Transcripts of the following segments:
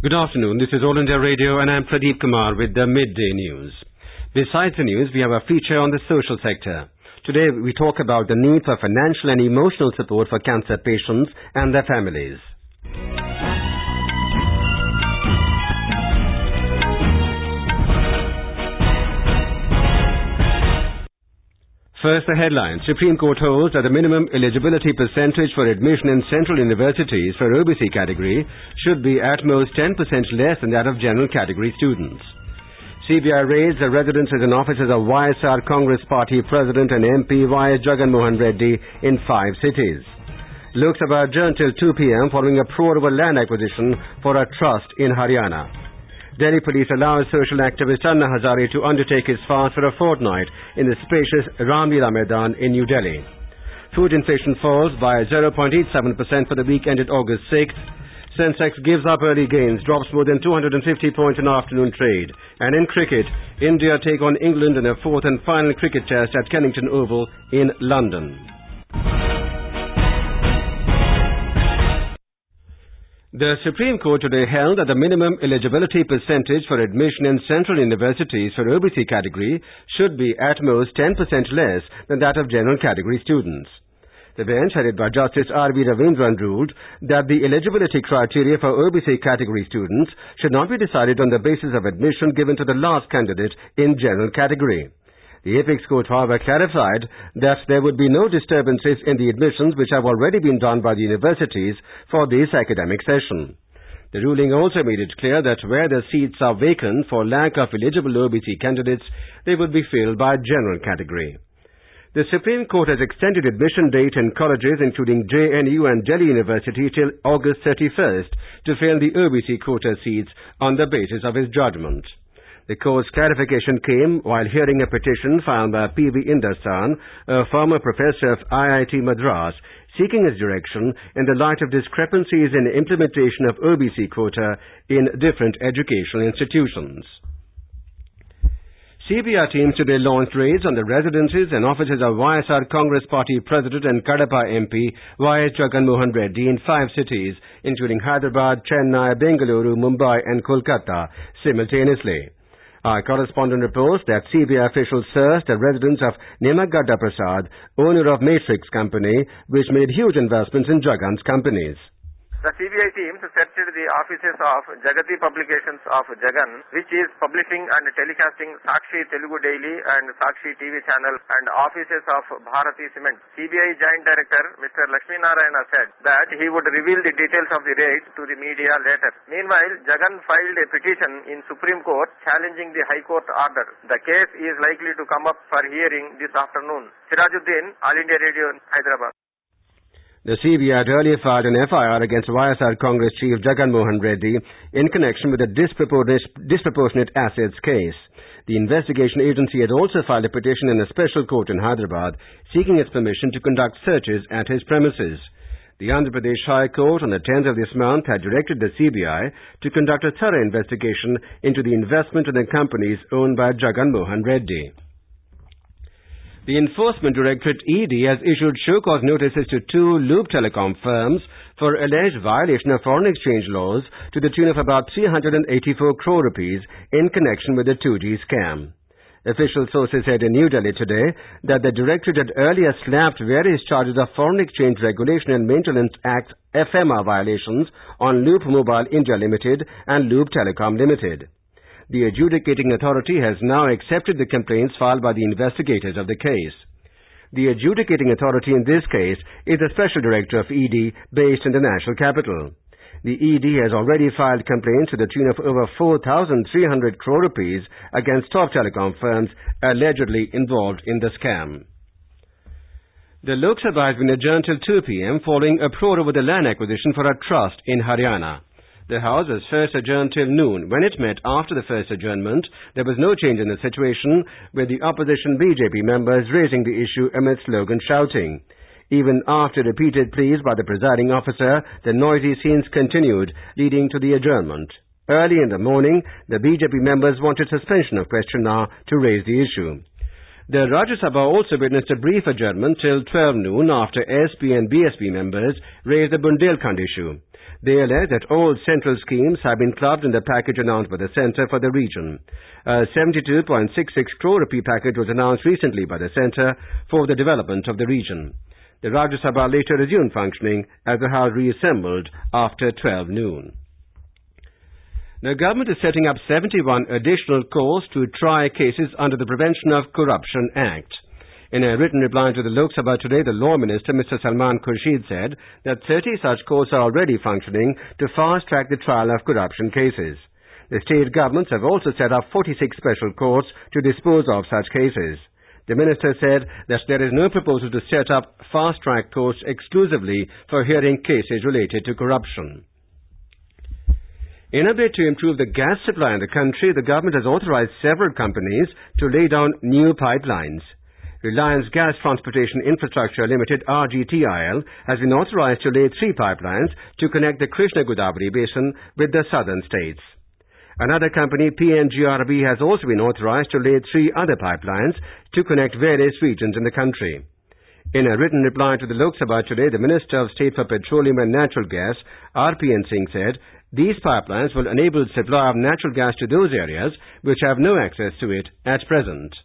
Good afternoon, this is All India Radio and I'm Pradeep Kumar with the Midday News. Besides the news, we have a feature on the social sector. Today we talk about the need for financial and emotional support for cancer patients and their families. First, the headline. Supreme Court holds that the minimum eligibility percentage for admission in central universities for OBC category should be at most 10% less than that of general category students. CBI raids the residences and offices of YSR Congress Party President and MP Y.S. Jagan Mohan Reddy in 5 cities. Lok Sabha adjourned till 2 p.m. following a pro over land acquisition for a trust in Haryana. Delhi police allows social activist Anna Hazare to undertake his fast for a fortnight in the spacious Ramlila Maidan in New Delhi. Food inflation falls by 0.87% for the week ended August 6th. Sensex gives up early gains, drops more than 250 points in afternoon trade. And in cricket, India take on England in a fourth and final cricket test at Kennington Oval in London. The Supreme Court today held that the minimum eligibility percentage for admission in central universities for OBC category should be at most 10% less than that of general category students. The bench, headed by Justice R.V. Ravindran, ruled that the eligibility criteria for OBC category students should not be decided on the basis of admission given to the last candidate in general category. The Apex Court, however, clarified that there would be no disturbances in the admissions which have already been done by the universities for this academic session. The ruling also made it clear that where the seats are vacant for lack of eligible OBC candidates, they would be filled by general category. The Supreme Court has extended admission date in colleges including JNU and Delhi University till August 31st to fill the OBC quota seats on the basis of its judgment. The court's clarification came while hearing a petition filed by P.V. Industan, a former professor of IIT Madras, seeking his direction in the light of discrepancies in implementation of OBC quota in different educational institutions. CBI teams today launched raids on the residences and offices of YSR Congress Party President and Kadapa MP Y.S. Jagan Mohan Reddy in 5 cities, including Hyderabad, Chennai, Bengaluru, Mumbai and Kolkata, simultaneously. Our correspondent reports that CBI officials searched the residence of Nimagadda Prasad, owner of Matrix Company, which made huge investments in Jagan's companies. The CBI teams searched the offices of Jagati Publications of Jagan, which is publishing and telecasting Sakshi Telugu Daily and Sakshi TV channel, and offices of Bharati Cement. CBI Joint Director Mr. Lakshmi Narayana said that he would reveal the details of the raid to the media later. Meanwhile, Jagan filed a petition in Supreme Court challenging the High Court order. The case is likely to come up for hearing this afternoon. Sirajuddin, All India Radio, Hyderabad. The CBI had earlier filed an FIR against YSR Congress Chief Jagan Mohan Reddy in connection with the disproportionate assets case. The investigation agency had also filed a petition in a special court in Hyderabad seeking its permission to conduct searches at his premises. The Andhra Pradesh High Court on the 10th of this month had directed the CBI to conduct a thorough investigation into the investment in the companies owned by Jagan Mohan Reddy. The Enforcement Directorate ED has issued show-cause notices to 2 Loop Telecom firms for alleged violation of foreign exchange laws to the tune of about 384 crore rupees in connection with the 2G scam. Official sources said in New Delhi today that the Directorate had earlier slapped various charges of Foreign Exchange Regulation and Maintenance Act FMR violations on Loop Mobile India Limited and Loop Telecom Limited. The adjudicating authority has now accepted the complaints filed by the investigators of the case. The adjudicating authority in this case is the Special Director of ED based in the national capital. The ED has already filed complaints to the tune of over 4,300 crore rupees against top telecom firms allegedly involved in the scam. The Lok Sabha has been adjourned till 2 p.m. following a probe over the land acquisition for a trust in Haryana. The House was first adjourned till noon. When it met after the first adjournment, there was no change in the situation, with the opposition BJP members raising the issue amid slogan shouting. Even after repeated pleas by the presiding officer, the noisy scenes continued, leading to the adjournment. Early in the morning, the BJP members wanted suspension of question hour to raise the issue. The Rajya Sabha also witnessed a brief adjournment till 12 noon after SP and BSP members raised the Bundelkhand issue. They allege that all central schemes have been clubbed in the package announced by the centre for the region. A 72.66 crore rupee package was announced recently by the centre for the development of the region. The Rajya Sabha later resumed functioning as the House reassembled after 12 noon. The government is setting up 71 additional courts to try cases under the Prevention of Corruption Act. In a written reply to the Lok Sabha today, the Law Minister, Mr. Salman Khurshid, said that 30 such courts are already functioning to fast-track the trial of corruption cases. The state governments have also set up 46 special courts to dispose of such cases. The minister said that there is no proposal to set up fast-track courts exclusively for hearing cases related to corruption. In a bid to improve the gas supply in the country, the government has authorized several companies to lay down new pipelines. Reliance Gas Transportation Infrastructure Limited, RGTIL, has been authorized to lay 3 pipelines to connect the Krishna-Godavari basin with the southern states. Another company, PNGRB, has also been authorized to lay 3 other pipelines to connect various regions in the country. In a written reply to the Lok Sabha today, the Minister of State for Petroleum and Natural Gas, RPN Singh, said these pipelines will enable supply of natural gas to those areas which have no access to it at present.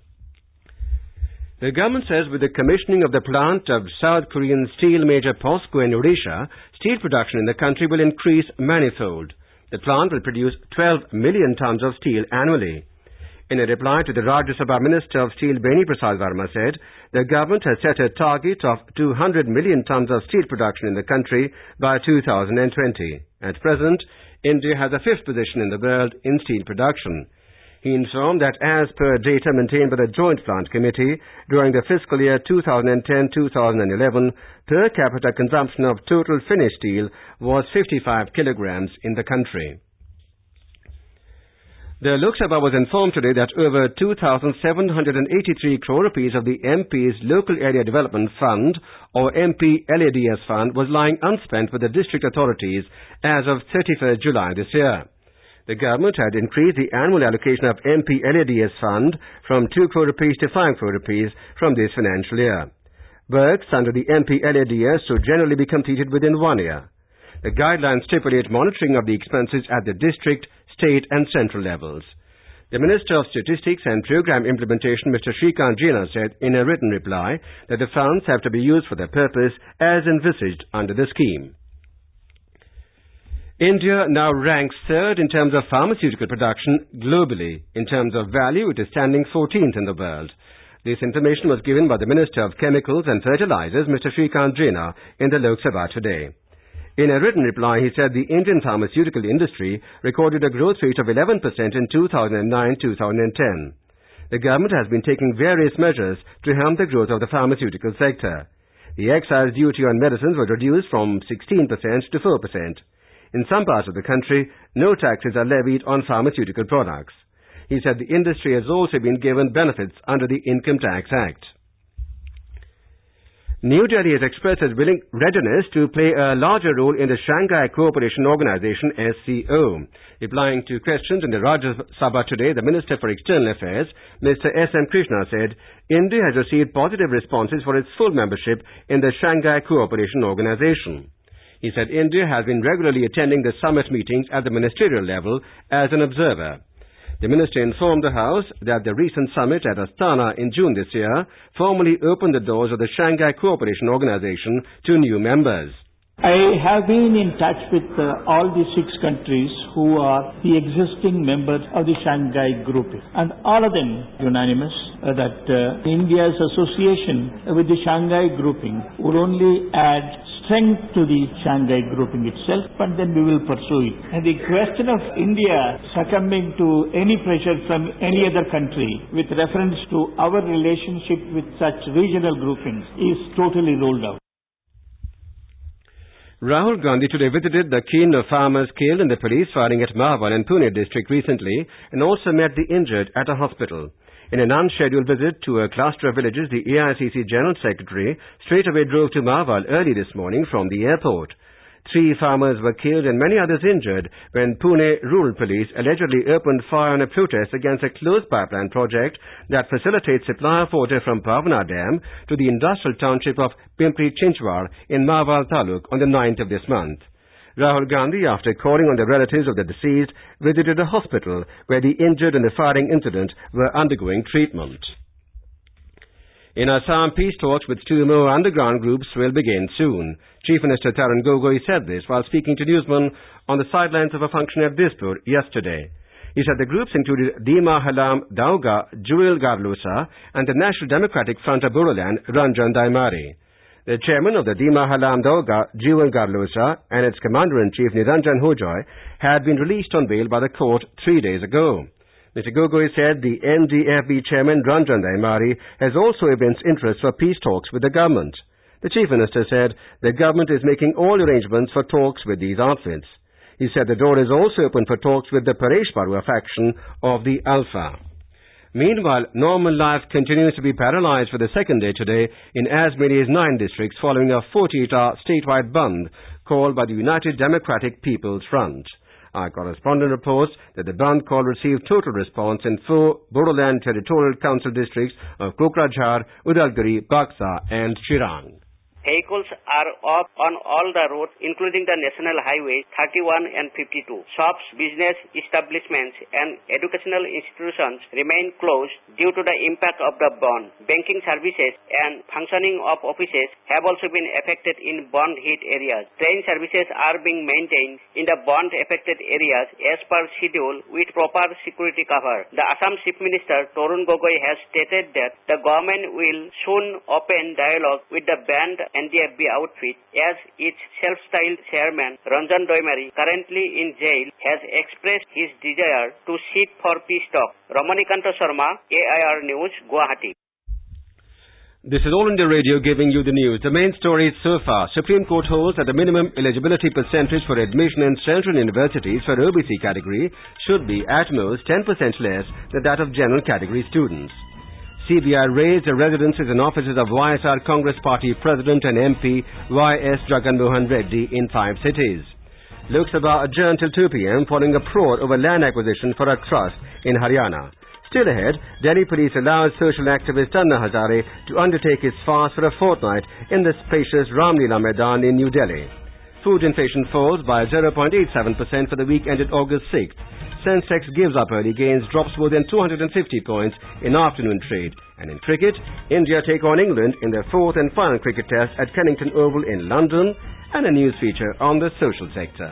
The government says with the commissioning of the plant of South Korean steel major POSCO in Odisha, steel production in the country will increase manifold. The plant will produce 12 million tons of steel annually. In a reply to the Rajya Sabha Minister of Steel, Beni Prasad Verma, said the government has set a target of 200 million tons of steel production in the country by 2020. At present, India has the 5th position in the world in steel production. He informed that as per data maintained by the Joint Plant Committee, during the fiscal year 2010-2011, per capita consumption of total finished steel was 55 kilograms in the country. The Lok Sabha was informed today that over 2,783 crore rupees of the MP's Local Area Development Fund, or MP LADS Fund, was lying unspent with the district authorities as of 31st July this year. The government had increased the annual allocation of MP LADS Fund from 2 crore rupees to 5 crore rupees from this financial year. Works under the MP LADS should generally be completed within 1 year. The guidelines stipulate monitoring of the expenses at the district, state and central levels. The Minister of Statistics and Programme Implementation, Mr. Shrikant Jena, said in a written reply that the funds have to be used for their purpose as envisaged under the scheme. India now ranks 3rd in terms of pharmaceutical production globally. In terms of value, it is standing 14th in the world. This information was given by the Minister of Chemicals and Fertilizers, Mr. Shrikant Jena, in the Lok Sabha today. In a written reply, he said the Indian pharmaceutical industry recorded a growth rate of 11% in 2009-2010. The government has been taking various measures to help the growth of the pharmaceutical sector. The excise duty on medicines was reduced from 16% to 4%. In some parts of the country, no taxes are levied on pharmaceutical products. He said the industry has also been given benefits under the Income Tax Act. New Delhi has expressed its willing readiness to play a larger role in the Shanghai Cooperation Organization, SCO. Replying to questions in the Rajya Sabha today, the Minister for External Affairs, Mr. S.M. Krishna, said India has received positive responses for its full membership in the Shanghai Cooperation Organization. He said India has been regularly attending the summit meetings at the ministerial level as an observer. The minister informed the House that the recent summit at Astana in June this year formally opened the doors of the Shanghai Cooperation Organization to new members. I have been in touch with all the 6 countries who are the existing members of the Shanghai Group, and all of them unanimous that India's association with the Shanghai Grouping would only add strength to the Shanghai Grouping itself, but then we will pursue it. And the question of India succumbing to any pressure from any other country with reference to our relationship with such regional groupings is totally ruled out. Rahul Gandhi today visited the Kinnoor farmers killed in the police firing at Mahwal and Pune district recently and also met the injured at a hospital. In an unscheduled visit to a cluster of villages, the AICC General Secretary straightaway drove to Mahwal early this morning from the airport. 3 farmers were killed and many others injured when Pune rural police allegedly opened fire on a protest against a closed pipeline project that facilitates supply of water from Pavana Dam to the industrial township of Pimpri Chinchwad in Mawal Taluk on the 9th of this month. Rahul Gandhi, after calling on the relatives of the deceased, visited a hospital where the injured in the firing incident were undergoing treatment. In Assam, peace talks with 2 more underground groups will begin soon. Chief Minister Tarun Gogoi said this while speaking to newsmen on the sidelines of a function at Dispur yesterday. He said the groups included Dima Halam Dauga, Jewel Garlosa and the National Democratic Front of Bodoland, Ranjan Daimari. The chairman of the Dima Halam Dauga, Jewel Garlosa and its commander-in-chief Niranjan Hojoy had been released on bail by the court 3 days ago. Mr. Gogoi said the NDFB chairman Ranjan Daimari has also evinced interest for peace talks with the government. The chief minister said the government is making all arrangements for talks with these outfits. He said the door is also open for talks with the Paresh Barua faction of the Alpha. Meanwhile, normal life continues to be paralyzed for the second day today in as many as 9 districts following a 48-hour statewide bandh called by the United Democratic People's Front. Our correspondent reports that the bandh call received total response in 4 Bodoland Territorial Council districts of Kokrajhar, Udalguri, Baksa and Chirang. Vehicles are off on all the roads, including the National Highway 31 and 52. Shops, business establishments, and educational institutions remain closed due to the impact of the bandh. Banking services and functioning of offices have also been affected in bandh-hit areas. Train services are being maintained in the bandh-affected areas as per schedule with proper security cover. The Assam Chief Minister Tarun Gogoi has stated that the government will soon open dialogue with the banned NDFB outfit as its self-styled chairman Ranjan Daimari, currently in jail, has expressed his desire to seek for peace talk. Ramanikanta Sharma, AIR News, Guwahati. This is All India Radio giving you the news. The main stories so far. Supreme Court holds that the minimum eligibility percentage for admission in central universities for OBC category should be at most 10% less than that of general category students. CBI raised the residences and offices of YSR Congress Party President and MP Y.S. Jagan Mohan Reddy in 5 cities. Lok Sabha adjourned till 2 p.m. following a prod over land acquisition for a trust in Haryana. Still ahead, Delhi police allowed social activist Anna Hazare to undertake his fast for a fortnight in the spacious Ramlila Maidan in New Delhi. Food inflation falls by 0.87% for the week ended August 6th. Sensex gives up early gains, drops more than 250 points in afternoon trade. And in cricket, India take on England in their 4th and final cricket test at Kennington Oval in London, and a news feature on the social sector.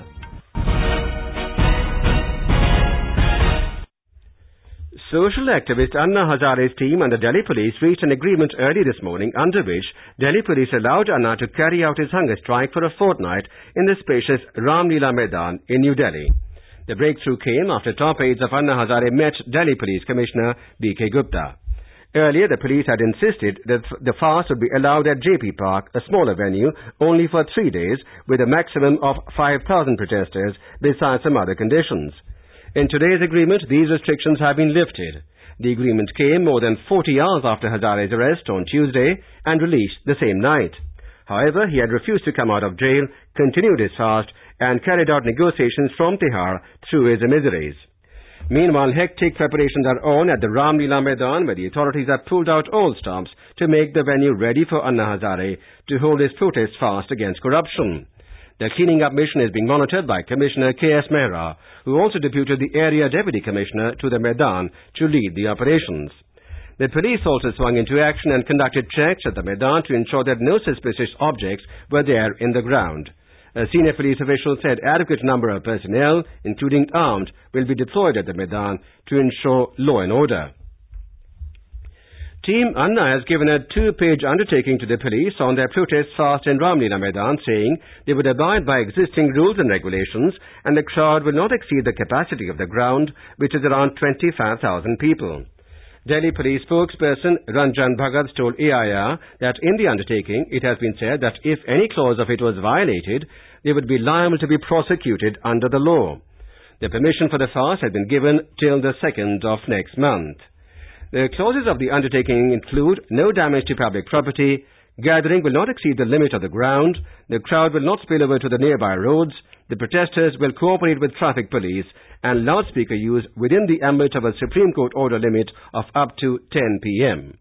Social activist Anna Hazare's team and the Delhi police reached an agreement early this morning under which Delhi police allowed Anna to carry out his hunger strike for a fortnight in the spacious Ramlila Maidan in New Delhi. The breakthrough came after top aides of Anna Hazare met Delhi Police Commissioner B.K. Gupta. Earlier, the police had insisted that the fast would be allowed at JP Park, a smaller venue, only for 3 days, with a maximum of 5,000 protesters, besides some other conditions. In today's agreement, these restrictions have been lifted. The agreement came more than 40 hours after Hazare's arrest on Tuesday and released the same night. However, he had refused to come out of jail, continued his fast, and carried out negotiations from Tihar through his emissaries. Meanwhile, hectic preparations are on at the Ramlila Maidan, where the authorities have pulled out all stops to make the venue ready for Anna Hazare to hold his protest fast against corruption. The cleaning up mission is being monitored by Commissioner K.S. Mehra, who also deputed the area deputy commissioner to the Maidan to lead the operations. The police also swung into action and conducted checks at the Maidan to ensure that no suspicious objects were there in the ground. A senior police official said adequate number of personnel, including armed, will be deployed at the Maidan to ensure law and order. Team Anna has given a 2-page undertaking to the police on their protest fast in Ramlila Maidan, saying they would abide by existing rules and regulations and the crowd will not exceed the capacity of the ground, which is around 25,000 people. Delhi police spokesperson Ranjan Bhagat told AIR that in the undertaking it has been said that if any clause of it was violated, they would be liable to be prosecuted under the law. The permission for the fast had been given till the 2nd of next month. The clauses of the undertaking include no damage to public property, Gathering will not exceed the limit of the ground. The crowd will not spill over to the nearby roads. The protesters will cooperate with traffic police and loudspeaker use within the ambit of a Supreme Court order limit of up to 10 p.m.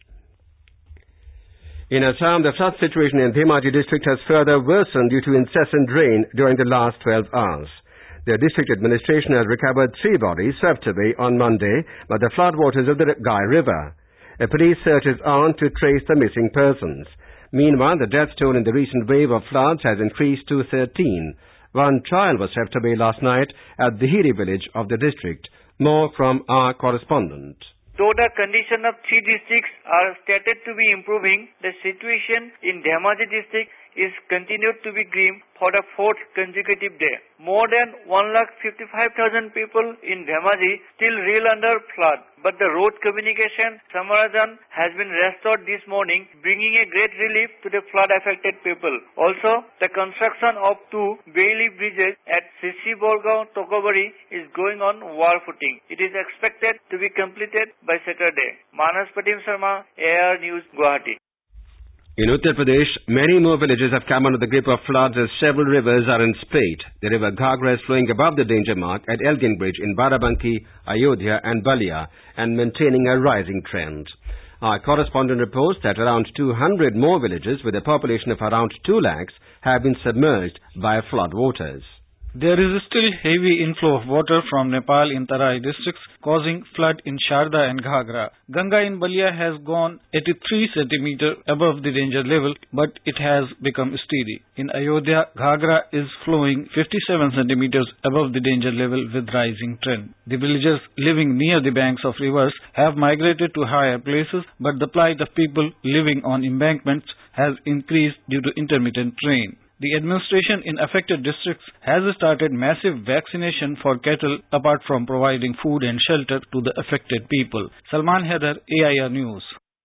In Assam, the flood situation in Dhemaji district has further worsened due to incessant rain during the last 12 hours. The district administration has recovered 3 bodies swept away on Monday by the floodwaters of the Gai River. A police search is on to trace the missing persons. Meanwhile, the death toll in the recent wave of floods has increased to 13. One child was swept away last night at the Hiri village of the district. More from our correspondent. Though the condition of 3 districts are stated to be improving, the situation in Dhemaji district is continued to be grim for the 4th consecutive day. More than 1,55,000 people in Dhemaji still reel under flood, but the road communication Samarajan has been restored this morning, bringing a great relief to the flood-affected people. Also, the construction of 2 Bailey bridges at Sisi Borgaon, Tokobari is going on war footing. It is expected to be completed by Saturday. Manas Patim Sharma, AR News, Guwahati. In Uttar Pradesh, many more villages have come under the grip of floods as several rivers are in spate. The river Ghagra is flowing above the danger mark at Elgin Bridge in Barabanki, Ayodhya and Balia and maintaining a rising trend. Our correspondent reports that around 200 more villages with a population of around 2 lakhs have been submerged by flood waters. There is still heavy inflow of water from Nepal in Tarai districts, causing flood in Sharda and Ghagra. Ganga in Balia has gone 83 centimeters above the danger level, but it has become steady. In Ayodhya, Ghagra is flowing 57 centimeters above the danger level with rising trend. The villagers living near the banks of rivers have migrated to higher places, but the plight of people living on embankments has increased due to intermittent rain. The administration in affected districts has started massive vaccination for cattle apart from providing food and shelter to the affected people. Salman Haider, AIR News.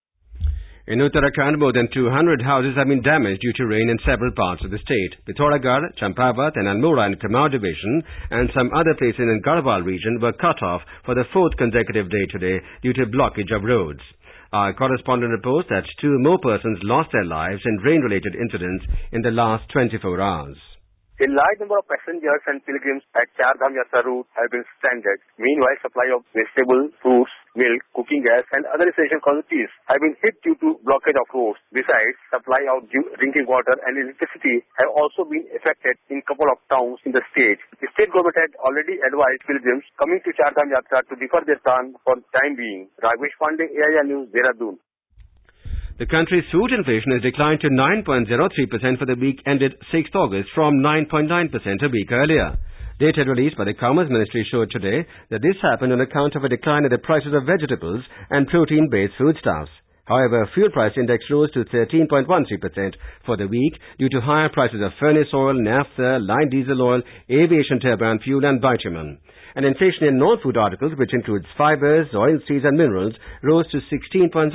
In Uttarakhand, more than 200 houses have been damaged due to rain in several parts of the state. Pithoragarh, Champavat and Almora in Kumaon division and some other places in Garhwal region were cut off for the 4th consecutive day today due to blockage of roads. Our correspondent reports that 2 more persons lost their lives in rain-related incidents in the last 24 hours. A large number of passengers and pilgrims at Char Dham Yatra route have been stranded. Meanwhile, supply of vegetables, fruits, milk, cooking gas and other essential commodities have been hit due to blockage of roads. Besides, supply of drinking water and electricity have also been affected in a couple of towns in the state. The state government had already advised pilgrims coming to Char Dham Yatra to defer their plan for the time being. Raghavesh Pandey, AIR News, Dehradun. The country's food inflation has declined to 9.03% for the week ended 6th August from 9.9% a week earlier. Data released by the Commerce Ministry showed today that this happened on account of a decline in the prices of vegetables and protein-based foodstuffs. However, fuel price index rose to 13.13% for the week due to higher prices of furnace oil, naphtha, line diesel oil, aviation turbine fuel and bitumen. And inflation in non-food articles, which includes fibers, oilseeds and minerals, rose to 16.07%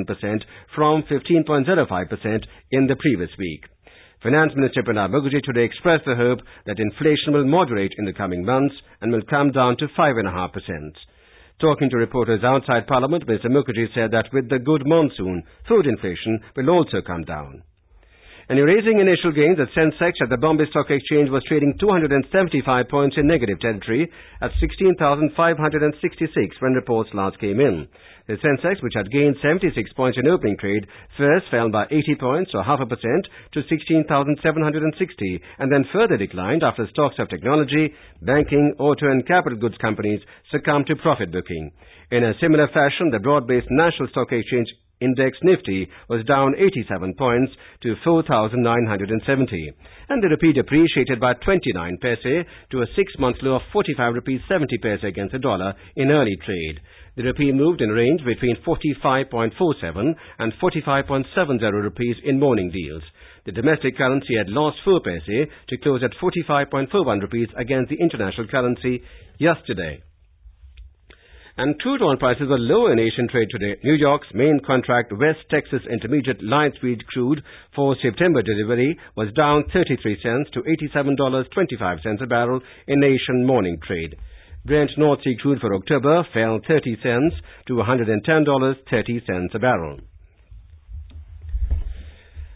from 15.05% in the previous week. Finance Minister Pranab Mukherjee today expressed the hope that inflation will moderate in the coming months and will come down to 5.5%. Talking to reporters outside Parliament, Mr. Mukherjee said that with the good monsoon, food inflation will also come down. And erasing initial gains, the Sensex at the Bombay Stock Exchange was trading 275 points in negative territory at 16,566 when reports last came in. The Sensex, which had gained 76 points in opening trade, first fell by 80 points or 0.5% to 16,760 and then further declined after stocks of technology, banking, auto and capital goods companies succumbed to profit booking. In a similar fashion, the broad-based National Stock Exchange Index Nifty was down 87 points to 4,970. And the rupee depreciated by 29 paise to a 6-month low of 45 rupees 70 paise against the dollar in early trade. The rupee moved in range between 45.47 and 45.70 rupees in morning deals. The domestic currency had lost 4 paise to close at 45.41 rupees against the international currency yesterday. And crude oil prices were lower in Asian trade today. New York's main contract West Texas Intermediate light sweet crude for September delivery was down 33 cents to $87.25 a barrel in Asian morning trade. Brent North Sea crude for October fell 30 cents to $110.30 a barrel.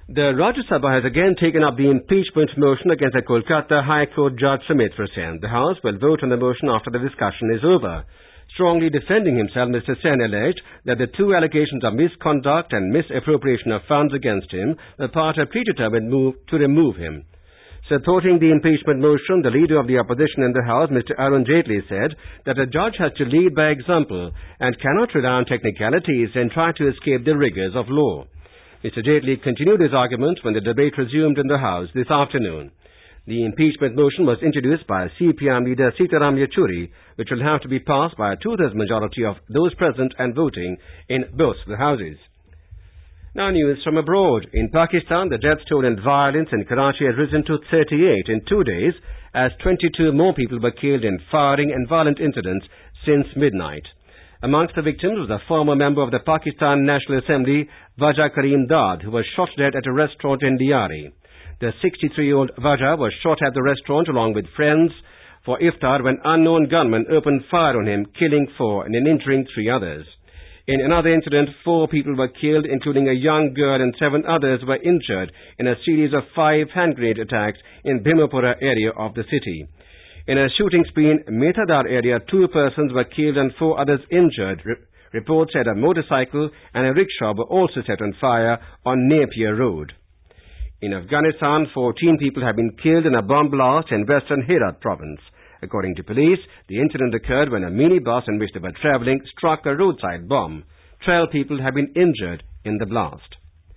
The Rajya Sabha has again taken up the impeachment motion against the Kolkata High Court Judge Sumitra Sen. The House will vote on the motion after the discussion is over. Strongly defending himself, Mr. Sen alleged that the two allegations of misconduct and misappropriation of funds against him were part of a predetermined move to remove him. Supporting the impeachment motion, the leader of the opposition in the House, Mr. Arun Jaitley, said that a judge has to lead by example and cannot rely on technicalities and try to escape the rigors of law. Mr. Jaitley continued his argument when the debate resumed in the House this afternoon. The impeachment motion was introduced by CPM leader Sitaram Yechury, which will have to be passed by a two-thirds majority of those present and voting in both the houses. Now news from abroad. In Pakistan, the death toll in violence in Karachi has risen to 38 in 2 days, as 22 more people were killed in firing and violent incidents since midnight. Amongst the victims was a former member of the Pakistan National Assembly, Wajah Karim Dad, who was shot dead at a restaurant in Diyari. The 63-year-old Wajah was shot at the restaurant along with friends for iftar when unknown gunmen opened fire on him, killing 4 and injuring 3 others. In another incident, 4 people were killed, including a young girl, and 7 others were injured in a series of 5 hand grenade attacks in Bhimapura area of the city. In a shooting spree in Metadar area, 2 persons were killed and 4 others injured. Reports said a motorcycle and a rickshaw were also set on fire on Napier Road. In Afghanistan, 14 people have been killed in a bomb blast in western Herat province. According to police, the incident occurred when a minibus in which they were traveling struck a roadside bomb. 12 people have been injured in the blast.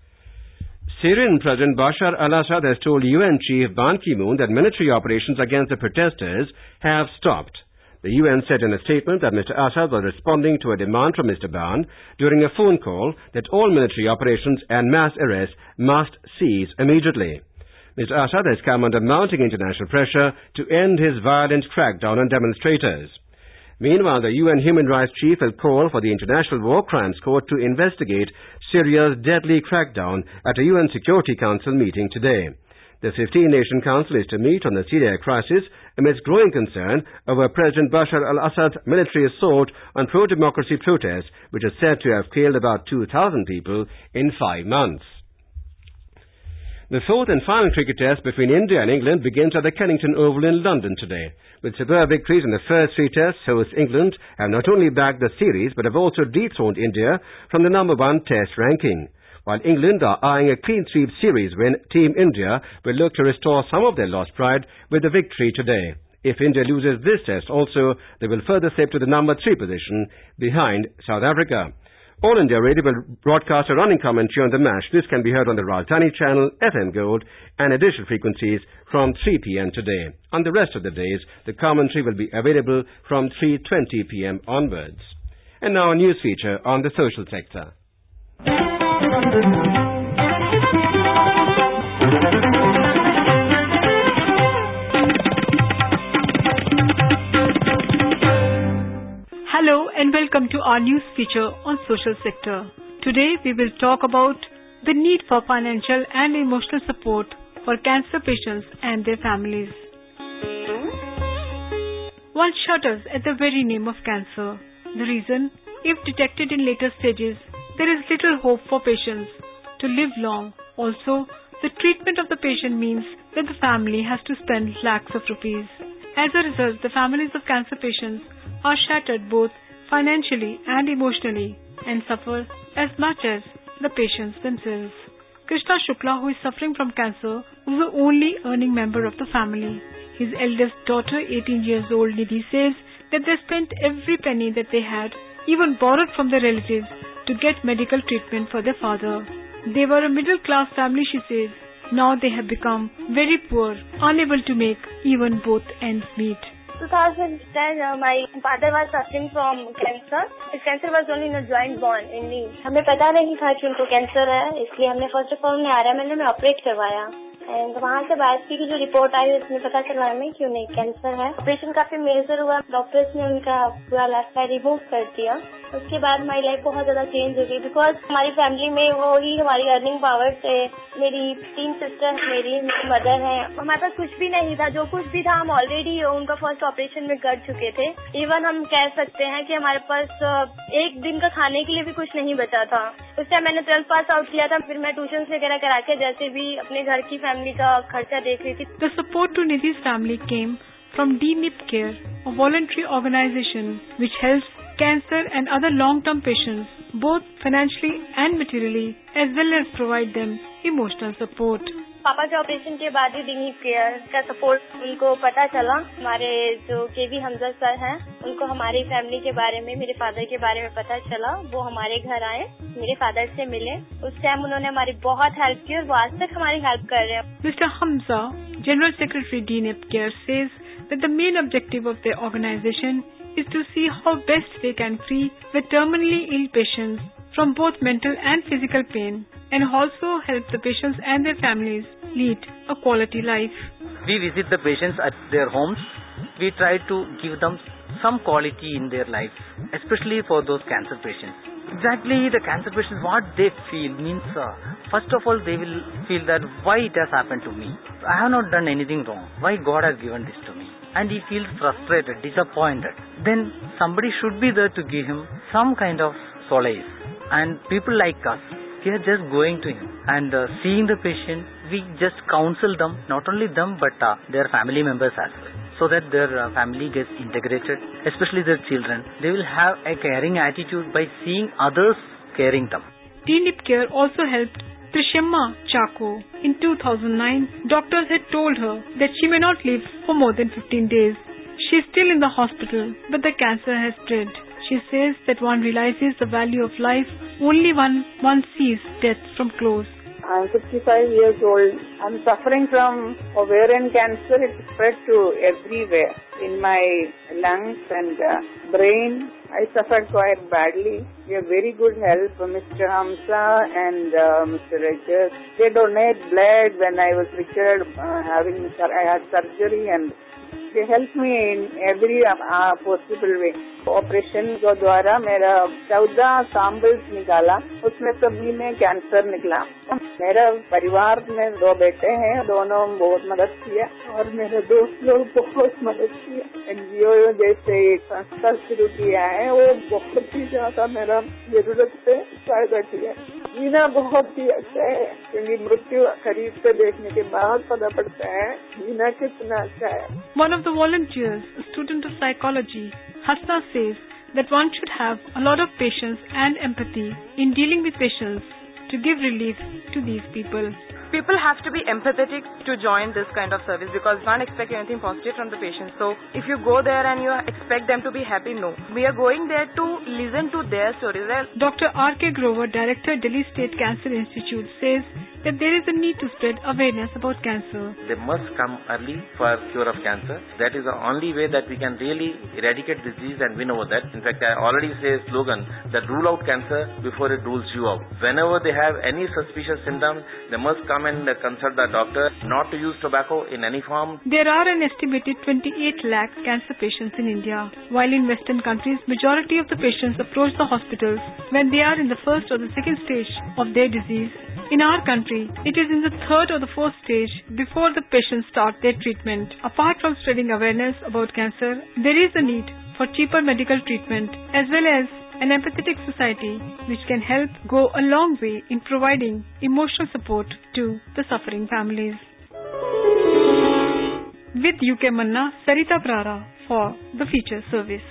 Syrian President Bashar al-Assad has told UN Chief Ban Ki-moon that military operations against the protesters have stopped. The UN said in a statement that Mr. Assad was responding to a demand from Mr. Ban during a phone call that all military operations and mass arrests must cease immediately. Mr. Assad has come under mounting international pressure to end his violent crackdown on demonstrators. Meanwhile, the UN Human Rights Chief will call for the International War Crimes Court to investigate Syria's deadly crackdown at a UN Security Council meeting today. The 15-nation council is to meet on the Syria crisis amidst growing concern over President Bashar al-Assad's military assault on pro-democracy protests, which is said to have killed about 2,000 people in 5 months. The 4th and final cricket test between India and England begins at the Kennington Oval in London today. With superb victories in the first 3 tests, hosts England have not only bagged the series but have also dethroned India from the number 1 test ranking. While England are eyeing a clean sweep series win, Team India will look to restore some of their lost pride with the victory today. If India loses this test also, they will further slip to the number 3 position behind South Africa. All India Radio will broadcast a running commentary on the match. This can be heard on the Rajdhani channel, FM Gold, and additional frequencies from 3 p.m. today. On the rest of the days, the commentary will be available from 3:20 p.m. onwards. And now a news feature on the social sector. Hello and welcome to our news feature on social sector. Today we will talk about the need for financial and emotional support for cancer patients and their families. One shudders at the very name of cancer. The reason, if detected in later stages, there is little hope for patients to live long. Also, the treatment of the patient means that the family has to spend lakhs of rupees. As a result, the families of cancer patients are shattered both financially and emotionally and suffer as much as the patients themselves. Krishna Shukla, who is suffering from cancer, was the only earning member of the family. His eldest daughter, 18 years old, Nidhi, says that they spent every penny that they had, even borrowed from their relatives, to get medical treatment for their father. They were a middle-class family, she says. Now they have become very poor, unable to make even both ends meet. 2010, my father was suffering from cancer. His cancer was only in a joint bone in knee. हमें पता नहीं था कि उनको cancer है, इसलिए हमने first of all RML में ऑपरेट करवाया. एंड वहाँ से बायोप्सी की जो रिपोर्ट आई उसमें पता चला हमें कि उन्हें कैंसर है. ऑपरेशन काफी मेजर हुआ. डॉक्टर्स ने उनका पूरा लेफ्ट साइड रिमूव कर दिया. उसके बाद हमारी लाइफ बहुत ज्यादा चेंज हो गई बिकॉज हमारी फैमिली में वो ही हमारी अर्निंग पावर थे। मेरी 3 सिस्टर, मेरी मदर है। हमारे पास कुछ भी नहीं था, जो कुछ भी था हम ऑलरेडी उनका फर्स्ट ऑपरेशन में कर चुके थे। इवन हम कह सकते हैं कि हमारे पास एक दिन का खाने के लिए भी कुछ नहीं बचा था। उस टाइम मैंने 12th पास आउट किया था, फिर मैं ट्यूशन वगैरह करा के जैसे भी अपने घर की फैमिली का खर्चा देख रही थी। The support to Nidhi's family came from DNIP Care, a voluntary organization which helps cancer and other long-term patients, both financially and materially, as well as provide them emotional support. पापा के operation के बाद ही DNIP care का support उनको पता चला। हमारे जो केवी हमजा सर हैं, उनको हमारी फैमिली के बारे में, मेरे फादर के बारे में पता चला। वो हमारे घर आए, मेरे फादर से मिले। उस टाइम उन्होंने हमारी बहुत हेल्प की और वो आज तक हमारी हेल्प कर रहे हैं। Mr. Hamza, General Secretary DNIP Care, says that the main objective of their organization is to see how best they can free the terminally ill patients from both mental and physical pain, and also help the patients and their families lead a quality life. We visit the patients at their homes. We try to give them some quality in their life, especially for those cancer patients. Exactly, the cancer patients, what they feel means, first of all, they will feel that why it has happened to me. I have not done anything wrong. Why God has given this to me? And he feels frustrated, disappointed. Then somebody should be there to give him some kind of solace. And people like us, we are just going to him and seeing the patient, we just counsel them, not only them but their family members as well, so that their family gets integrated, especially their children. They will have a caring attitude by seeing others caring them. DNIP Care also helped Trishamma Chako. In 2009, doctors had told her that she may not live for more than 15 days. She is still in the hospital, but the cancer has spread. She says that one realizes the value of life only when one sees death from close. I'm 65 years old. I'm suffering from ovarian cancer. It spread to everywhere. In my lungs and brain, I suffered quite badly. We have very good help from Mr. Hamza and Mr. Rajas. They donate blood when I was required, I had surgery, and they helped me in every possible way. Operation के द्वारा मेरा 14 samples निकाला, उसमें सभी में cancer निकला। मेरा परिवार में 2 बेटे हैं, दोनों बहुत मदद किया और मेरे दोस्त लोग बहुत मदद किया। NGO जैसे एक संस्था शुरू किया है, वो बहुत ही ज्यादा मेरा जरूरत पे फायदा किया। जीना बहुत ही अच्छा है, क्योंकि मृत्यु करीब से देखने के बाद पता पड़ता है जीना कितना अच्छा है। One of the volunteers, a student of psychology, Hasna, says that one should have a lot of patience and empathy in dealing with patients to give relief to these people. People have to be empathetic to join this kind of service because you can't expect anything positive from the patient. So if you go there and you expect them to be happy, no. We are going there to listen to their stories. Dr. R.K. Grover, Director, Delhi State Cancer Institute, says that there is a need to spread awareness about cancer. They must come early for cure of cancer. That is the only way that we can really eradicate disease and win over that. In fact, I already say a slogan that rule out cancer before it rules you out. Whenever they have any suspicious symptoms, they must come and consult the doctor, not to use tobacco in any form. There are an estimated 28 lakh cancer patients in India. While in Western countries, majority of the patients approach the hospitals when they are in the first or the second stage of their disease. In our country, it is in the third or the fourth stage before the patients start their treatment. Apart from spreading awareness about cancer, there is a need for cheaper medical treatment as well as an empathetic society which can help go a long way in providing emotional support to the suffering families. With UK Manna, Sarita Prara for the Feature Service.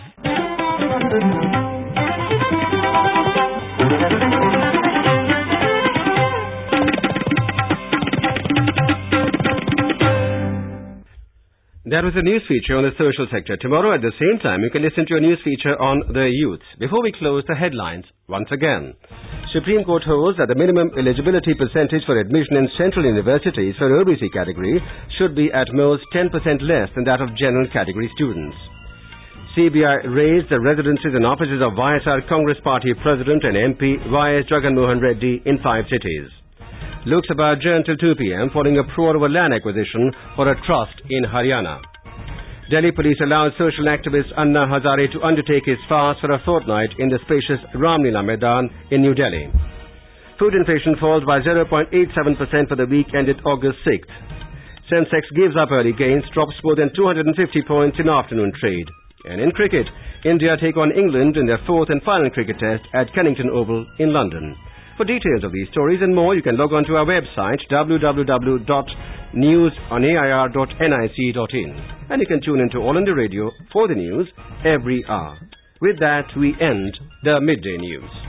That was a news feature on the social sector. Tomorrow at the same time, you can listen to a news feature on the youth. Before we close, the headlines once again. Supreme Court holds that the minimum eligibility percentage for admission in central universities for OBC category should be at most 10% less than that of general category students. CBI raised the residences and offices of YSR Congress Party President and MP Y.S. Jagan Mohan Reddy in 5 cities. Lok Sabha adjourned till 2 p.m. following a pro over land acquisition for a trust in Haryana. Delhi police allowed social activist Anna Hazare to undertake his fast for a fortnight in the spacious Ramlila Maidan in New Delhi. Food inflation falls by 0.87% for the week ended August 6th. Sensex gives up early gains, drops more than 250 points in afternoon trade. And in cricket, India take on England in their fourth and final cricket test at Kennington Oval in London. For details of these stories and more, you can log on to our website www.newsonair.nic.in, and you can tune into All India Radio for the news every hour. With that, we end the Midday News.